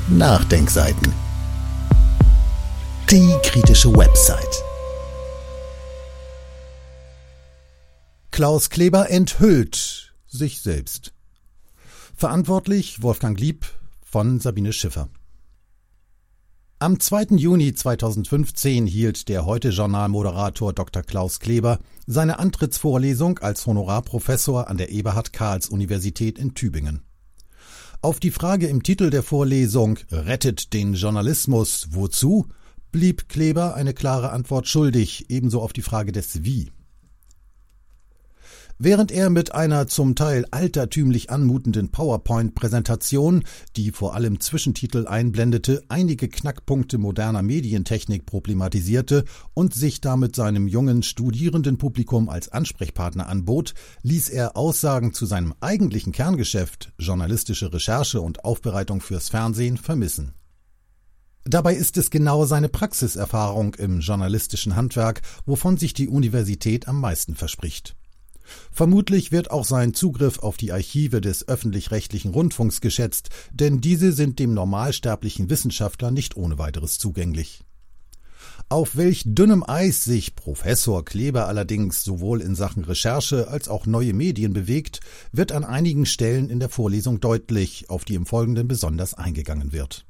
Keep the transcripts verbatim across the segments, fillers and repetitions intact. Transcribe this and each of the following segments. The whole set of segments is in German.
Nachdenkseiten. Die kritische Website. Klaus Kleber enthüllt sich selbst. Verantwortlich Wolfgang Lieb von Sabine Schiffer. Am zweiten Juni zweitausendfünfzehn hielt der Heute-Journal-Moderator Doktor Klaus Kleber seine Antrittsvorlesung als Honorarprofessor an der Eberhard-Karls-Universität in Tübingen. Auf die Frage im Titel der Vorlesung »Rettet den Journalismus, wozu?« blieb Kleber eine klare Antwort schuldig, ebenso auf die Frage des Wie. Während er mit einer zum Teil altertümlich anmutenden PowerPoint-Präsentation, die vor allem Zwischentitel einblendete, einige Knackpunkte moderner Medientechnik problematisierte und sich damit seinem jungen Studierendenpublikum als Ansprechpartner anbot, ließ er Aussagen zu seinem eigentlichen Kerngeschäft, journalistische Recherche und Aufbereitung fürs Fernsehen, vermissen. Dabei ist es genau seine Praxiserfahrung im journalistischen Handwerk, wovon sich die Universität am meisten verspricht. Vermutlich wird auch sein Zugriff auf die Archive des öffentlich-rechtlichen Rundfunks geschätzt, denn diese sind dem normalsterblichen Wissenschaftler nicht ohne weiteres zugänglich. Auf welch dünnem Eis sich Professor Kleber allerdings sowohl in Sachen Recherche als auch neue Medien bewegt, wird an einigen Stellen in der Vorlesung deutlich, auf die im Folgenden besonders eingegangen wird.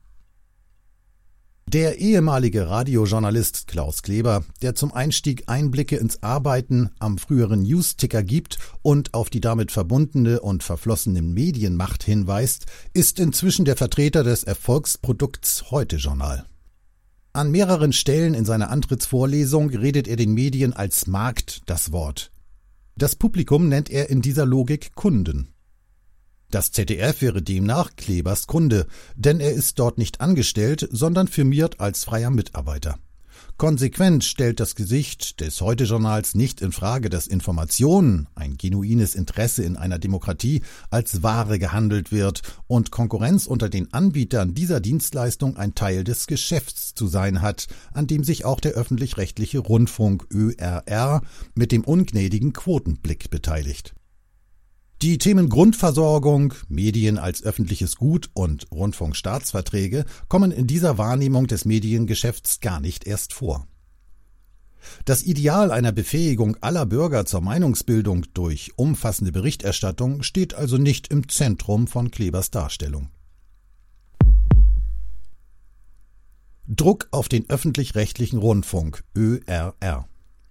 Der ehemalige Radiojournalist Klaus Kleber, der zum Einstieg Einblicke ins Arbeiten am früheren News-Ticker gibt und auf die damit verbundene und verflossene Medienmacht hinweist, ist inzwischen der Vertreter des Erfolgsprodukts Heute-Journal. An mehreren Stellen in seiner Antrittsvorlesung redet er den Medien als Markt das Wort. Das Publikum nennt er in dieser Logik Kunden. Das Z D F wäre demnach Klebers Kunde, denn er ist dort nicht angestellt, sondern firmiert als freier Mitarbeiter. Konsequent stellt das Gesicht des Heute-Journals nicht in Frage, dass Information, ein genuines Interesse in einer Demokratie, als Ware gehandelt wird und Konkurrenz unter den Anbietern dieser Dienstleistung ein Teil des Geschäfts zu sein hat, an dem sich auch der öffentlich-rechtliche Rundfunk Ö R R mit dem ungnädigen Quotenblick beteiligt. Die Themen Grundversorgung, Medien als öffentliches Gut und Rundfunkstaatsverträge kommen in dieser Wahrnehmung des Mediengeschäfts gar nicht erst vor. Das Ideal einer Befähigung aller Bürger zur Meinungsbildung durch umfassende Berichterstattung steht also nicht im Zentrum von Klebers Darstellung. Druck auf den öffentlich-rechtlichen Rundfunk Ö R R.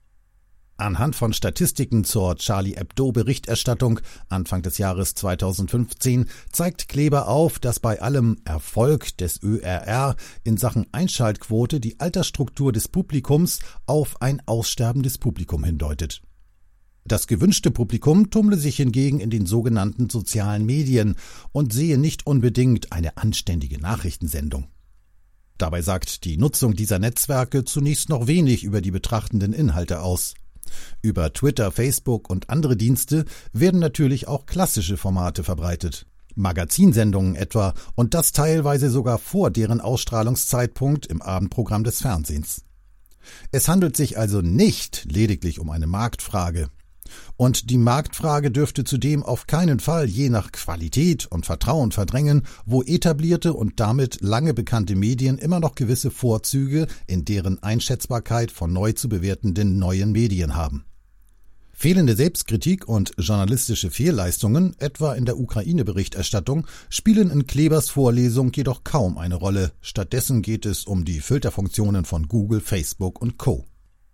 Anhand von Statistiken zur Charlie Hebdo-Berichterstattung Anfang des Jahres zweitausendfünfzehn zeigt Kleber auf, dass bei allem Erfolg des Ö R R in Sachen Einschaltquote die Altersstruktur des Publikums auf ein aussterbendes Publikum hindeutet. Das gewünschte Publikum tummle sich hingegen in den sogenannten sozialen Medien und sehe nicht unbedingt eine anständige Nachrichtensendung. Dabei sagt die Nutzung dieser Netzwerke zunächst noch wenig über die betrachtenden Inhalte aus. Über Twitter, Facebook und andere Dienste werden natürlich auch klassische Formate verbreitet. Magazinsendungen etwa, und das teilweise sogar vor deren Ausstrahlungszeitpunkt im Abendprogramm des Fernsehens. Es handelt sich also nicht lediglich um eine Marktfrage. Und die Marktfrage dürfte zudem auf keinen Fall je nach Qualität und Vertrauen verdrängen, wo etablierte und damit lange bekannte Medien immer noch gewisse Vorzüge in deren Einschätzbarkeit von neu zu bewertenden neuen Medien haben. Fehlende Selbstkritik und journalistische Fehlleistungen, etwa in der Ukraine-Berichterstattung, spielen in Klebers Vorlesung jedoch kaum eine Rolle. Stattdessen geht es um die Filterfunktionen von Google, Facebook und Co.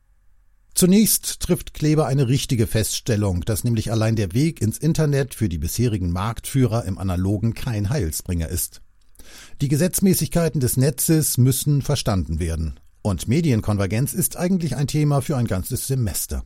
Zunächst trifft Kleber eine richtige Feststellung, dass nämlich allein der Weg ins Internet für die bisherigen Marktführer im Analogen kein Heilsbringer ist. Die Gesetzmäßigkeiten des Netzes müssen verstanden werden. Und Medienkonvergenz ist eigentlich ein Thema für ein ganzes Semester.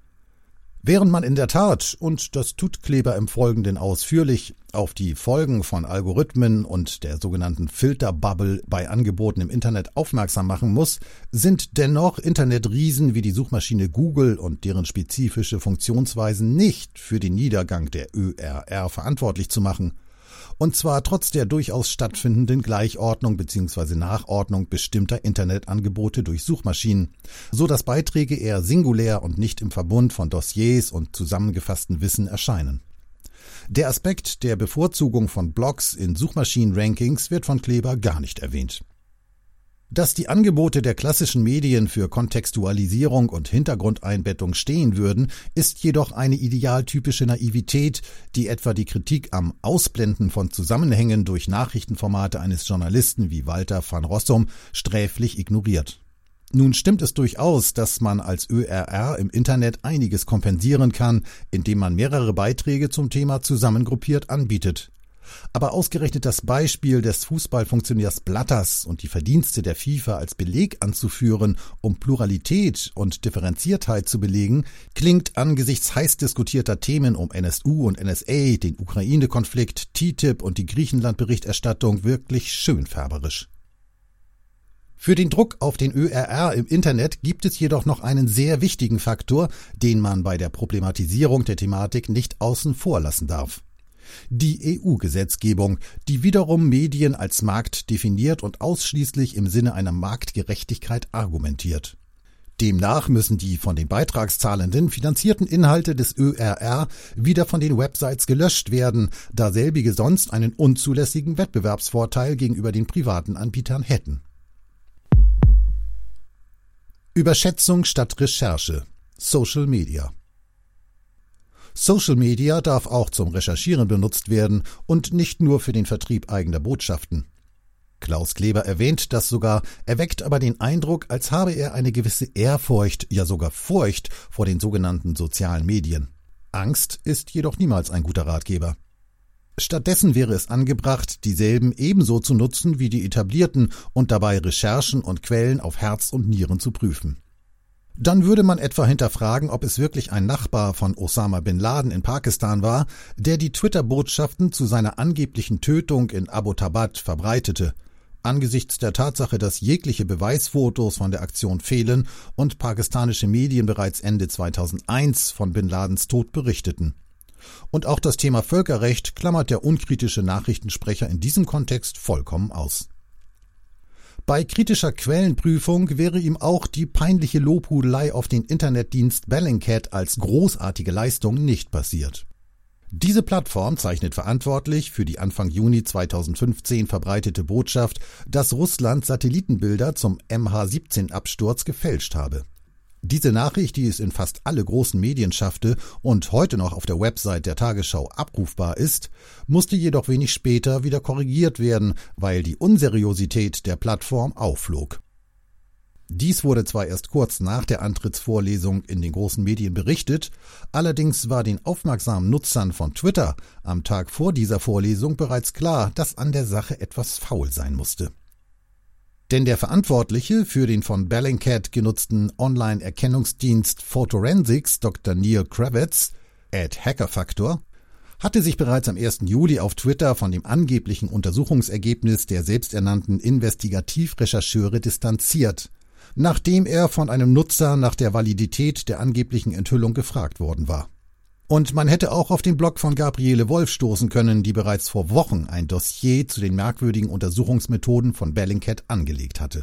Während man in der Tat, und das tut Kleber im Folgenden ausführlich, auf die Folgen von Algorithmen und der sogenannten Filterbubble bei Angeboten im Internet aufmerksam machen muss, sind dennoch Internetriesen wie die Suchmaschine Google und deren spezifische Funktionsweisen nicht für den Niedergang der Ö R R verantwortlich zu machen. Und zwar trotz der durchaus stattfindenden Gleichordnung bzw. Nachordnung bestimmter Internetangebote durch Suchmaschinen, so dass Beiträge eher singulär und nicht im Verbund von Dossiers und zusammengefassten Wissen erscheinen. Der Aspekt der Bevorzugung von Blogs in Suchmaschinen-Rankings wird von Kleber gar nicht erwähnt. Dass die Angebote der klassischen Medien für Kontextualisierung und Hintergrundeinbettung stehen würden, ist jedoch eine idealtypische Naivität, die etwa die Kritik am Ausblenden von Zusammenhängen durch Nachrichtenformate eines Journalisten wie Walter van Rossum sträflich ignoriert. Nun stimmt es durchaus, dass man als Ö R R im Internet einiges kompensieren kann, indem man mehrere Beiträge zum Thema zusammengruppiert anbietet. Aber ausgerechnet das Beispiel des Fußballfunktionärs Blatters und die Verdienste der FIFA als Beleg anzuführen, um Pluralität und Differenziertheit zu belegen, klingt angesichts heiß diskutierter Themen um N S U und N S A, den Ukraine-Konflikt, T T I P und die Griechenland-Berichterstattung wirklich schönfärberisch. Für den Druck auf den Ö R R im Internet gibt es jedoch noch einen sehr wichtigen Faktor, den man bei der Problematisierung der Thematik nicht außen vor lassen darf. Die E U-Gesetzgebung, die wiederum Medien als Markt definiert und ausschließlich im Sinne einer Marktgerechtigkeit argumentiert. Demnach müssen die von den Beitragszahlenden finanzierten Inhalte des Ö R R wieder von den Websites gelöscht werden, da selbige sonst einen unzulässigen Wettbewerbsvorteil gegenüber den privaten Anbietern hätten. Überschätzung statt Recherche. Social Media. Social Media darf auch zum Recherchieren benutzt werden und nicht nur für den Vertrieb eigener Botschaften. Klaus Kleber erwähnt das sogar, erweckt aber den Eindruck, als habe er eine gewisse Ehrfurcht, ja sogar Furcht vor den sogenannten sozialen Medien. Angst ist jedoch niemals ein guter Ratgeber. Stattdessen wäre es angebracht, dieselben ebenso zu nutzen wie die etablierten und dabei Recherchen und Quellen auf Herz und Nieren zu prüfen. Dann würde man etwa hinterfragen, ob es wirklich ein Nachbar von Osama bin Laden in Pakistan war, der die Twitter-Botschaften zu seiner angeblichen Tötung in Abbottabad verbreitete, angesichts der Tatsache, dass jegliche Beweisfotos von der Aktion fehlen und pakistanische Medien bereits Ende zweitausendeins von Bin Ladens Tod berichteten. Und auch das Thema Völkerrecht klammert der unkritische Nachrichtensprecher in diesem Kontext vollkommen aus. Bei kritischer Quellenprüfung wäre ihm auch die peinliche Lobhudelei auf den Internetdienst Bellingcat als großartige Leistung nicht passiert. Diese Plattform zeichnet verantwortlich für die Anfang Juni zweitausendfünfzehn verbreitete Botschaft, dass Russland Satellitenbilder zum M H siebzehn Absturz gefälscht habe. Diese Nachricht, die es in fast alle großen Medien schaffte und heute noch auf der Website der Tagesschau abrufbar ist, musste jedoch wenig später wieder korrigiert werden, weil die Unseriosität der Plattform aufflog. Dies wurde zwar erst kurz nach der Antrittsvorlesung in den großen Medien berichtet, allerdings war den aufmerksamen Nutzern von Twitter am Tag vor dieser Vorlesung bereits klar, dass an der Sache etwas faul sein musste. Denn der Verantwortliche für den von Bellingcat genutzten Online-Erkennungsdienst Photorensics, Doktor Neil Kravitz, at Hackerfactor, hatte sich bereits am ersten Juli auf Twitter von dem angeblichen Untersuchungsergebnis der selbsternannten Investigativrechercheure distanziert, nachdem er von einem Nutzer nach der Validität der angeblichen Enthüllung gefragt worden war. Und man hätte auch auf den Blog von Gabriele Wolf stoßen können, die bereits vor Wochen ein Dossier zu den merkwürdigen Untersuchungsmethoden von Bellingcat angelegt hatte.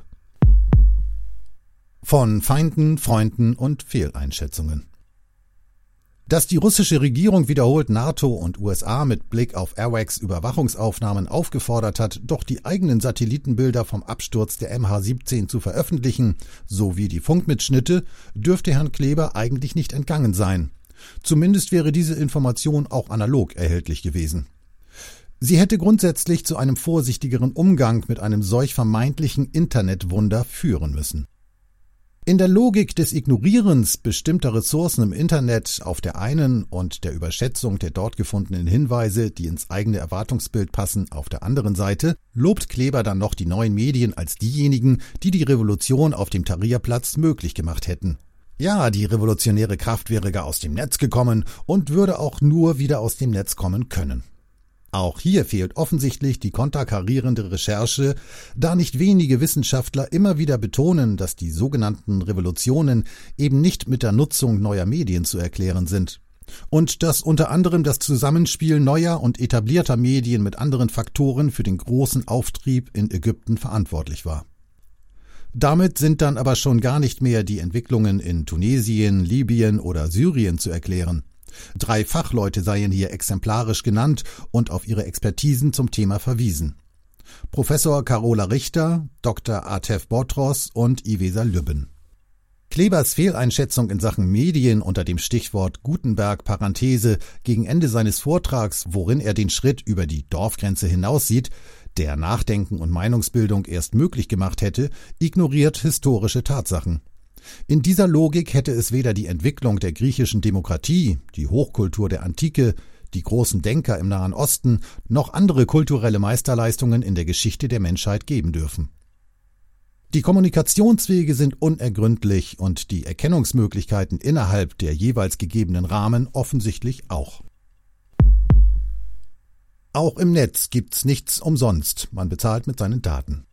Von Feinden, Freunden und Fehleinschätzungen. Dass die russische Regierung wiederholt NATO und U S A mit Blick auf Airwax-Überwachungsaufnahmen aufgefordert hat, doch die eigenen Satellitenbilder vom Absturz der M H siebzehn zu veröffentlichen, sowie die Funkmitschnitte, dürfte Herrn Kleber eigentlich nicht entgangen sein. Zumindest wäre diese Information auch analog erhältlich gewesen. Sie hätte grundsätzlich zu einem vorsichtigeren Umgang mit einem solch vermeintlichen Internetwunder führen müssen. In der Logik des Ignorierens bestimmter Ressourcen im Internet auf der einen und der Überschätzung der dort gefundenen Hinweise, die ins eigene Erwartungsbild passen, auf der anderen Seite, lobt Kleber dann noch die neuen Medien als diejenigen, die die Revolution auf dem Tahrirplatz möglich gemacht hätten. Ja, die revolutionäre Kraft wäre gar aus dem Netz gekommen und würde auch nur wieder aus dem Netz kommen können. Auch hier fehlt offensichtlich die konterkarierende Recherche, da nicht wenige Wissenschaftler immer wieder betonen, dass die sogenannten Revolutionen eben nicht mit der Nutzung neuer Medien zu erklären sind. Und dass unter anderem das Zusammenspiel neuer und etablierter Medien mit anderen Faktoren für den großen Auftrieb in Ägypten verantwortlich war. Damit sind dann aber schon gar nicht mehr die Entwicklungen in Tunesien, Libyen oder Syrien zu erklären. Drei Fachleute seien hier exemplarisch genannt und auf ihre Expertisen zum Thema verwiesen. Professor Carola Richter, Doktor Atef Botros und Ivesa Lübben. Klebers Fehleinschätzung in Sachen Medien unter dem Stichwort Gutenberg-Parenthese gegen Ende seines Vortrags, worin er den Schritt über die Dorfgrenze hinaussieht, der Nachdenken und Meinungsbildung erst möglich gemacht hätte, ignoriert historische Tatsachen. In dieser Logik hätte es weder die Entwicklung der griechischen Demokratie, die Hochkultur der Antike, die großen Denker im Nahen Osten, noch andere kulturelle Meisterleistungen in der Geschichte der Menschheit geben dürfen. Die Kommunikationswege sind unergründlich und die Erkennungsmöglichkeiten innerhalb der jeweils gegebenen Rahmen offensichtlich auch. Auch im Netz gibt's nichts umsonst, man bezahlt mit seinen Daten.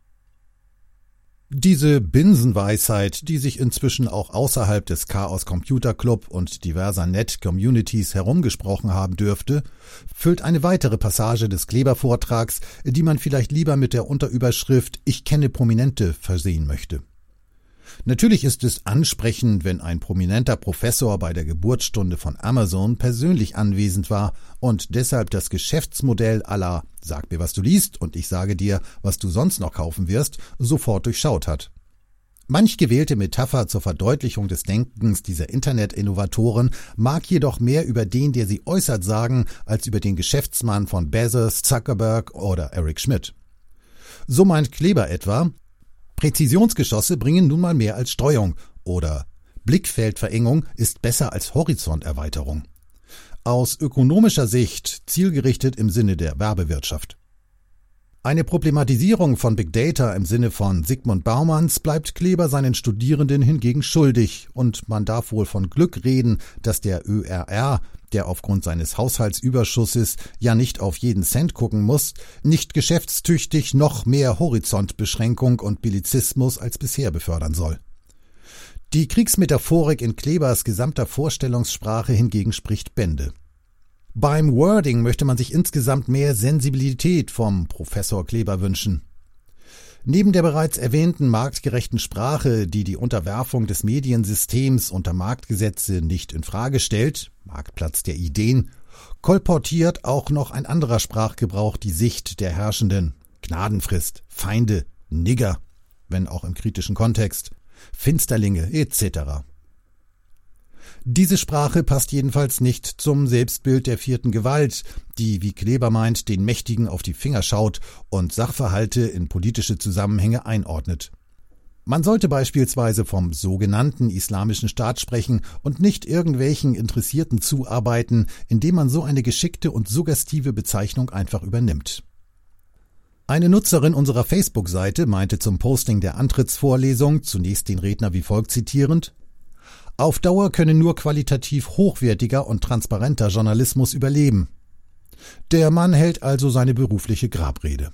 Diese Binsenweisheit, die sich inzwischen auch außerhalb des Chaos Computer Club und diverser Net-Communities herumgesprochen haben dürfte, füllt eine weitere Passage des Kleber-Vortrags, die man vielleicht lieber mit der Unterüberschrift »Ich kenne Prominente« versehen möchte. Natürlich ist es ansprechend, wenn ein prominenter Professor bei der Geburtsstunde von Amazon persönlich anwesend war und deshalb das Geschäftsmodell à la »Sag mir, was du liest und ich sage dir, was du sonst noch kaufen wirst« sofort durchschaut hat. Manch gewählte Metapher zur Verdeutlichung des Denkens dieser Internet-Innovatoren mag jedoch mehr über den, der sie äußert, sagen, als über den Geschäftsmann von Bezos, Zuckerberg oder Eric Schmidt. So meint Kleber etwa: Präzisionsgeschosse bringen nun mal mehr als Streuung oder Blickfeldverengung ist besser als Horizonterweiterung. Aus ökonomischer Sicht zielgerichtet im Sinne der Werbewirtschaft. Eine Problematisierung von Big Data im Sinne von Zygmunt Baumanns bleibt Kleber seinen Studierenden hingegen schuldig und man darf wohl von Glück reden, dass der Ö R R, der aufgrund seines Haushaltsüberschusses ja nicht auf jeden Cent gucken muss, nicht geschäftstüchtig noch mehr Horizontbeschränkung und Bellizismus als bisher befördern soll. Die Kriegsmetaphorik in Klebers gesamter Vorstellungssprache hingegen spricht Bände. Beim Wording möchte man sich insgesamt mehr Sensibilität vom Professor Kleber wünschen. Neben der bereits erwähnten marktgerechten Sprache, die die Unterwerfung des Mediensystems unter Marktgesetze nicht in Frage stellt, Marktplatz der Ideen, kolportiert auch noch ein anderer Sprachgebrauch die Sicht der Herrschenden: Gnadenfrist, Feinde, Nigger, wenn auch im kritischen Kontext, Finsterlinge et cetera. Diese Sprache passt jedenfalls nicht zum Selbstbild der vierten Gewalt, die, wie Kleber meint, den Mächtigen auf die Finger schaut und Sachverhalte in politische Zusammenhänge einordnet. Man sollte beispielsweise vom sogenannten Islamischen Staat sprechen und nicht irgendwelchen Interessierten zuarbeiten, indem man so eine geschickte und suggestive Bezeichnung einfach übernimmt. Eine Nutzerin unserer Facebook-Seite meinte zum Posting der Antrittsvorlesung zunächst den Redner wie folgt zitierend: Auf Dauer könne nur qualitativ hochwertiger und transparenter Journalismus überleben. Der Mann hält also seine berufliche Grabrede.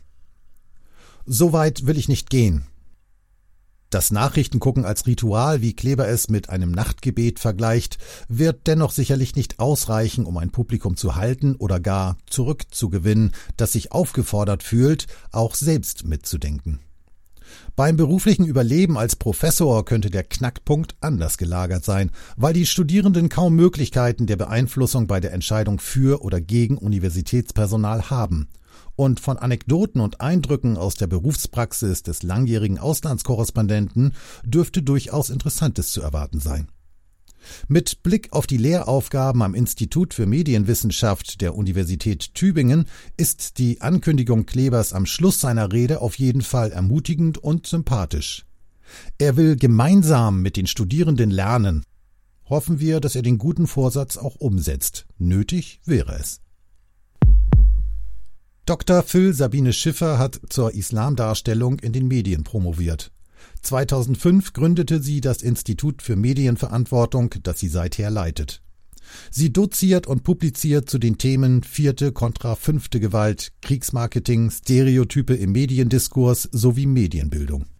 So weit will ich nicht gehen. Das Nachrichtengucken als Ritual, wie Kleber es mit einem Nachtgebet vergleicht, wird dennoch sicherlich nicht ausreichen, um ein Publikum zu halten oder gar zurückzugewinnen, das sich aufgefordert fühlt, auch selbst mitzudenken. Beim beruflichen Überleben als Professor könnte der Knackpunkt anders gelagert sein, weil die Studierenden kaum Möglichkeiten der Beeinflussung bei der Entscheidung für oder gegen Universitätspersonal haben. Und von Anekdoten und Eindrücken aus der Berufspraxis des langjährigen Auslandskorrespondenten dürfte durchaus Interessantes zu erwarten sein. Mit Blick auf die Lehraufgaben am Institut für Medienwissenschaft der Universität Tübingen ist die Ankündigung Klebers am Schluss seiner Rede auf jeden Fall ermutigend und sympathisch. Er will gemeinsam mit den Studierenden lernen. Hoffen wir, dass er den guten Vorsatz auch umsetzt. Nötig wäre es. Doktor Phil Sabine Schiffer hat zur Islamdarstellung in den Medien promoviert. zweitausendfünf gründete sie das Institut für Medienverantwortung, das sie seither leitet. Sie doziert und publiziert zu den Themen vierte kontra fünfte Gewalt, Kriegsmarketing, Stereotype im Mediendiskurs sowie Medienbildung.